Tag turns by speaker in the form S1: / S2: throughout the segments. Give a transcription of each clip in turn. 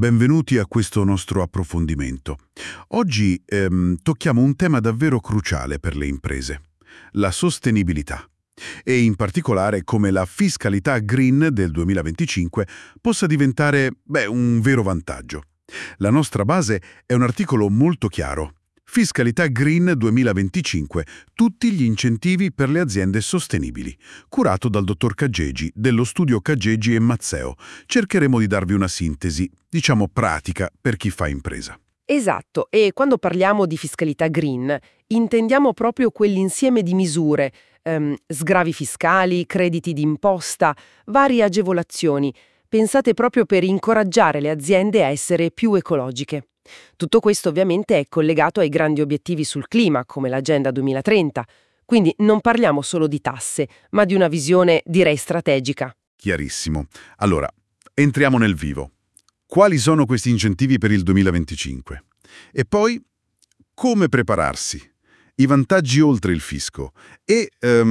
S1: benvenuti a questo nostro approfondimento. Oggi tocchiamo un tema davvero cruciale per le imprese, la sostenibilità, e in particolare come la fiscalità green del 2025 possa diventare, un vero vantaggio. La nostra base è un articolo molto chiaro. Fiscalità Green 2025, tutti gli incentivi per le aziende sostenibili, curato dal dottor Caggegi, dello studio Caggegi e Mazzeo. Cercheremo di darvi una sintesi, diciamo pratica, per chi fa impresa.
S2: Esatto, e quando parliamo di fiscalità green, intendiamo proprio quell'insieme di misure, sgravi fiscali, crediti d'imposta, varie agevolazioni, pensate proprio per incoraggiare le aziende a essere più ecologiche. Tutto questo ovviamente è collegato ai grandi obiettivi sul clima, come l'Agenda 2030, quindi non parliamo solo di tasse, ma di una visione, direi, strategica.
S1: Chiarissimo. Allora, entriamo nel vivo. Quali sono questi incentivi per il 2025? E poi, come prepararsi? I vantaggi oltre il fisco e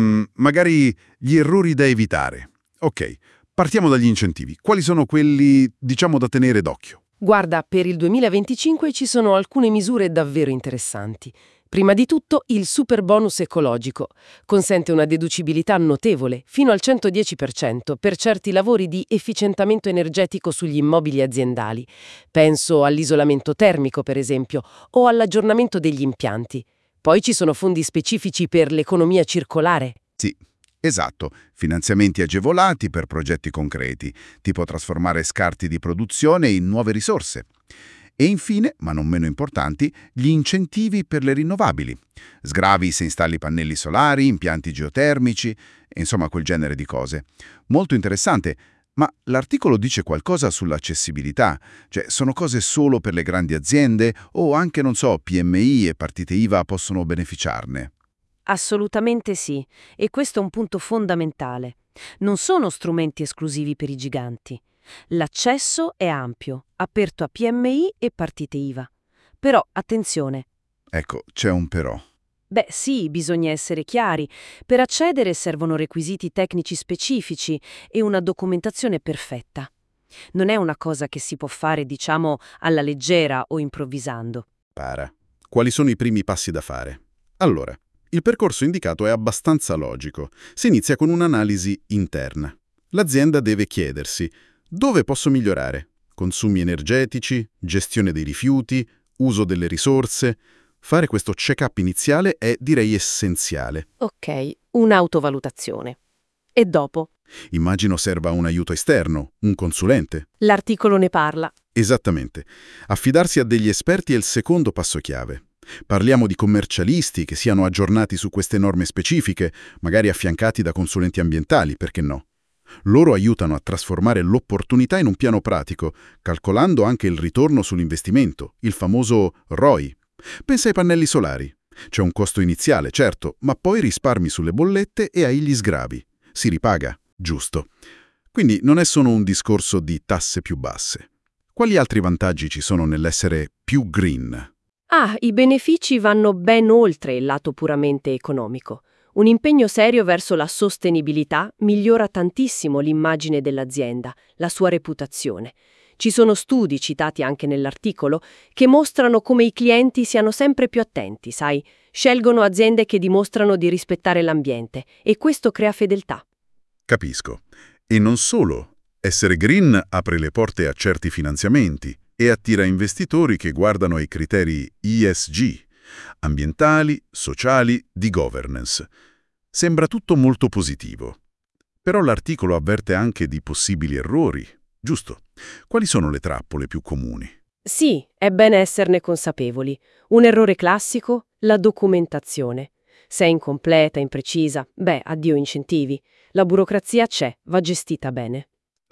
S1: magari gli errori da evitare. Ok, partiamo dagli incentivi. Quali sono quelli, diciamo, da tenere d'occhio?
S2: Guarda, per il 2025 ci sono alcune misure davvero interessanti. Prima di tutto, il super bonus ecologico consente una deducibilità notevole, fino al 110% per certi lavori di efficientamento energetico sugli immobili aziendali. Penso all'isolamento termico, per esempio, o all'aggiornamento degli impianti. Poi ci sono fondi specifici per l'economia circolare.
S3: Sì, esatto, finanziamenti agevolati per progetti concreti, tipo trasformare scarti di produzione in nuove risorse. E infine, ma non meno importanti, gli incentivi per le rinnovabili. Sgravi se installi pannelli solari, impianti geotermici, insomma quel genere di cose. Molto interessante, ma l'articolo dice qualcosa sull'accessibilità, cioè sono cose solo per le grandi aziende o anche, non so, PMI e partite IVA possono beneficiarne?
S4: Assolutamente sì, e questo è un punto fondamentale. Non sono strumenti esclusivi per i giganti. L'accesso è ampio, aperto a PMI e partite IVA. Però, attenzione.
S3: Ecco, c'è un però.
S4: Beh, sì, bisogna essere chiari. Per accedere servono requisiti tecnici specifici e una documentazione perfetta. Non è una cosa che si può fare, diciamo, alla leggera o improvvisando.
S1: Para. Quali sono i primi passi da fare? Allora, il percorso indicato è abbastanza logico. Si inizia con un'analisi interna. L'azienda deve chiedersi: dove posso migliorare? Consumi energetici, gestione dei rifiuti, uso delle risorse. Fare questo check-up iniziale è, direi, essenziale.
S4: Ok, un'autovalutazione. E dopo?
S1: Immagino serva un aiuto esterno, un consulente.
S4: L'articolo ne parla.
S1: Esattamente. Affidarsi a degli esperti è il secondo passo chiave. Parliamo di commercialisti che siano aggiornati su queste norme specifiche, magari affiancati da consulenti ambientali, perché no? Loro aiutano a trasformare l'opportunità in un piano pratico, calcolando anche il ritorno sull'investimento, il famoso ROI. Pensa ai pannelli solari. C'è un costo iniziale, certo, ma poi risparmi sulle bollette e hai gli sgravi. Si ripaga, giusto. Quindi non è solo un discorso di tasse più basse. Quali altri vantaggi ci sono nell'essere più green?
S4: I benefici vanno ben oltre il lato puramente economico. Un impegno serio verso la sostenibilità migliora tantissimo l'immagine dell'azienda, la sua reputazione. Ci sono studi, citati anche nell'articolo, che mostrano come i clienti siano sempre più attenti, sai? Scelgono aziende che dimostrano di rispettare l'ambiente e questo crea fedeltà.
S1: Capisco. E non solo. Essere green apre le porte a certi finanziamenti e attira investitori che guardano ai criteri ESG, ambientali, sociali, di governance. Sembra tutto molto positivo. Però l'articolo avverte anche di possibili errori, giusto? Quali sono le trappole più comuni?
S4: Sì, è bene esserne consapevoli. Un errore classico? La documentazione. Se è incompleta, imprecisa, addio incentivi. La burocrazia c'è, va gestita bene.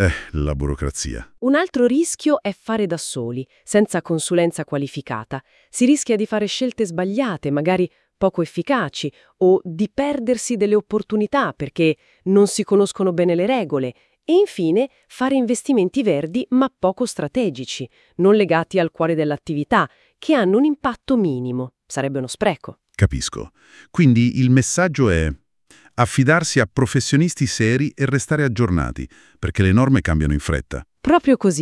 S1: La burocrazia.
S4: Un altro rischio è fare da soli, senza consulenza qualificata. Si rischia di fare scelte sbagliate, magari poco efficaci, o di perdersi delle opportunità perché non si conoscono bene le regole. E infine, fare investimenti verdi ma poco strategici, non legati al cuore dell'attività, che hanno un impatto minimo. Sarebbe uno spreco.
S1: Capisco. Quindi il messaggio è: affidarsi a professionisti seri e restare aggiornati, perché le norme cambiano in fretta.
S4: Proprio così.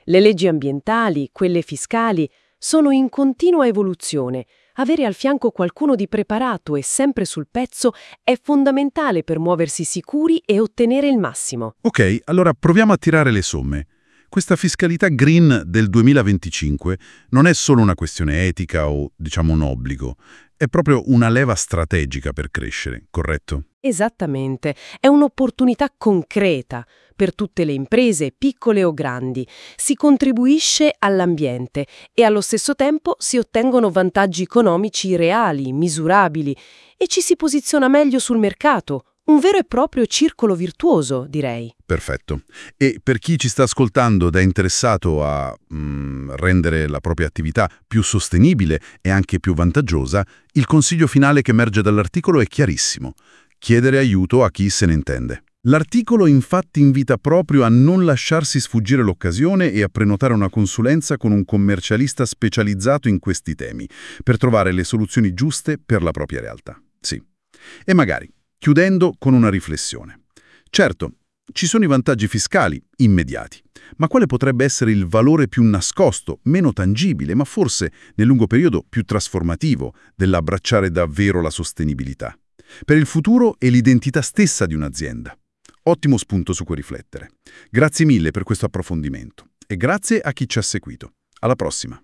S4: Le leggi ambientali, quelle fiscali, sono in continua evoluzione. Avere al fianco qualcuno di preparato e sempre sul pezzo è fondamentale per muoversi sicuri e ottenere il massimo.
S1: Ok, allora proviamo a tirare le somme. Questa fiscalità green del 2025 non è solo una questione etica o, diciamo, un obbligo. È proprio una leva strategica per crescere, corretto?
S4: Esattamente, è un'opportunità concreta per tutte le imprese, piccole o grandi. Si contribuisce all'ambiente e allo stesso tempo si ottengono vantaggi economici reali, misurabili e ci si posiziona meglio sul mercato. Un vero e proprio circolo virtuoso, direi.
S1: Perfetto. E per chi ci sta ascoltando ed è interessato a rendere la propria attività più sostenibile e anche più vantaggiosa, il consiglio finale che emerge dall'articolo è chiarissimo: chiedere aiuto a chi se ne intende. L'articolo infatti invita proprio a non lasciarsi sfuggire l'occasione e a prenotare una consulenza con un commercialista specializzato in questi temi, per trovare le soluzioni giuste per la propria realtà. Sì. E magari, chiudendo con una riflessione. Certo, ci sono i vantaggi fiscali immediati, ma quale potrebbe essere il valore più nascosto, meno tangibile, ma forse nel lungo periodo più trasformativo dell'abbracciare davvero la sostenibilità? Per il futuro e l'identità stessa di un'azienda. Ottimo spunto su cui riflettere. Grazie mille per questo approfondimento e grazie a chi ci ha seguito. Alla prossima!